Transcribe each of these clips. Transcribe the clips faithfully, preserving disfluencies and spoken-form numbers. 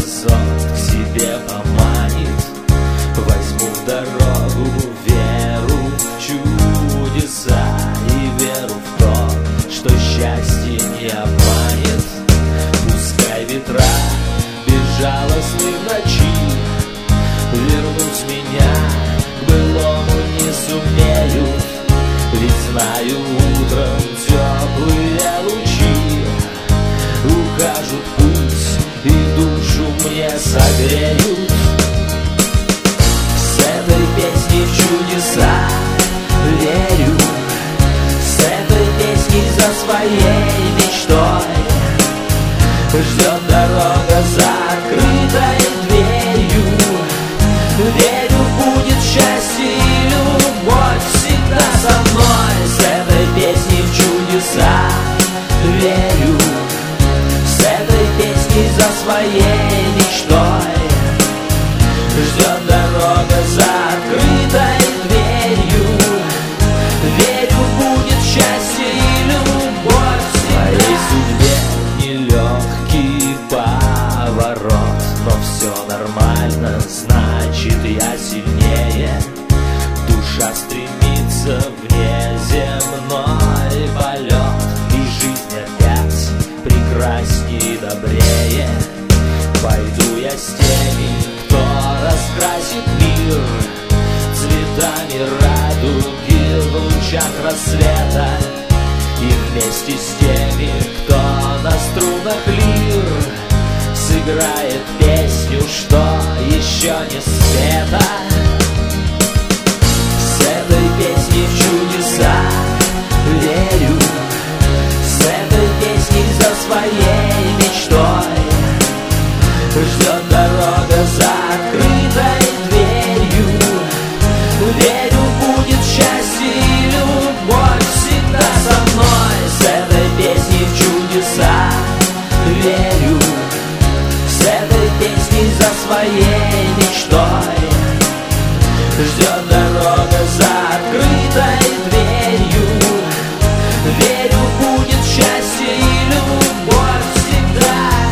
сон к себе поманит. Возьму дорогу, веру в чудеса и веру в то, что счастье не обманет. Пускай ветра безжалостны в ночи вернуть меня к былому не сумеют. Ведь знаю, утром теплые лучи укажут путь и душу мне согреют. С этой песней в чудеса верю, с этой песней за своей мечтой ждет дорога за открытой дверью. Верю, будет счастье и любовь всегда со мной. С этой песней в чудеса верю, с этой песней за своей мечтой ждет дорога за открытой дверью. Верю, будет счастье и любовь всегда. В моей судьбе нелегкий поворот, но все нормально, значит я сильнее. Душа стремится в неземной полет, и жизнь опять прекраснее и добрее. Пойду я с теми, кто раскрасит мир цветами радуги в лучах рассвета, и вместе с теми, кто на струнах лир сыграет песню, что еще не спета. С этой песней в чудеса верю, с этой песней за своей мечтой ждет дорога за открытой дверью. Верю, будет счастье и любовь всегда со мной. С этой песней в чудеса верю, с этой песней за своей мечтой ждет дорога за открытой дверью. Верю, будет счастье и любовь всегда.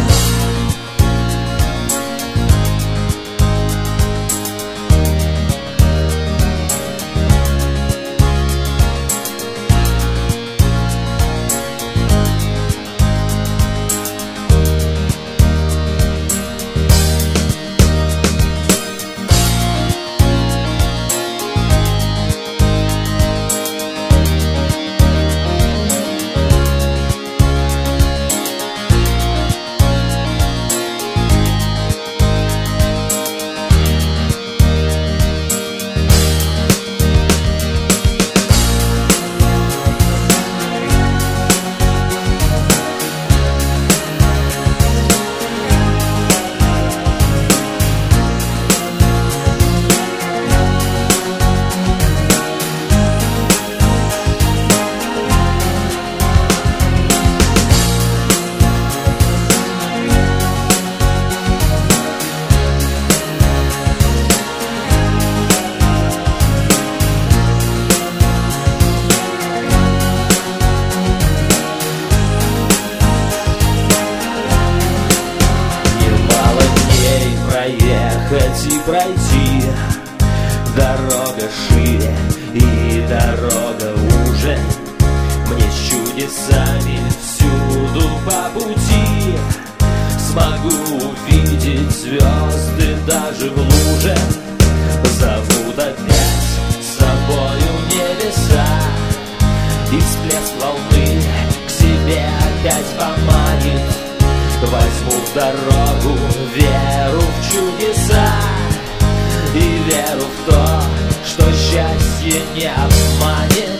Проехать и пройти, дорога шире и дорога уже. Мне с чудесами всюду по пути смогу увидеть звезды даже в луже. Зовут опять с собою небеса, и всплеск волны к себе опять поманит. Возьму в дорогу веру в чудеса и веру в то, что счастье не обманет.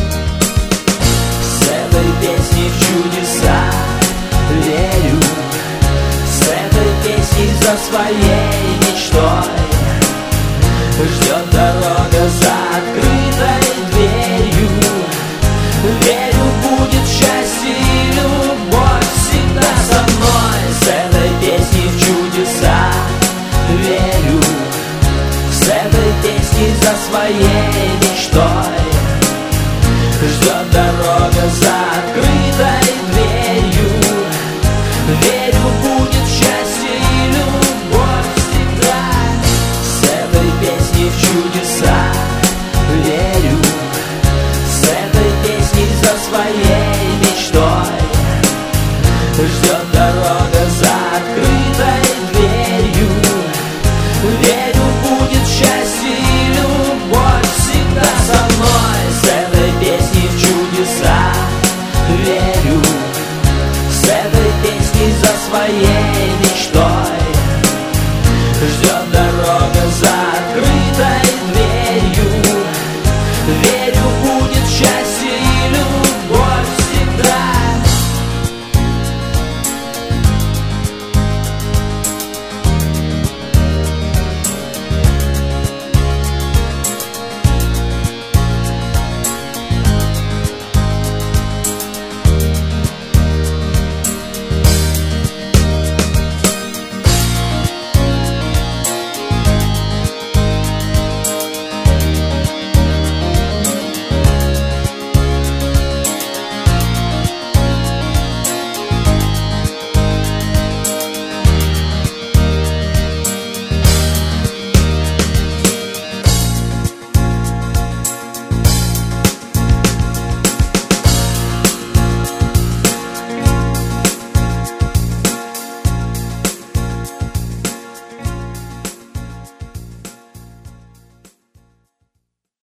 С этой песней в чудеса верю, с этой песней за своей мечтой ждет дорога за открытой дверью. Верю, будет счастье и любовь всегда со мной. С этой песней в чудеса верю, с этой песней за своей мечтой ждет дорога за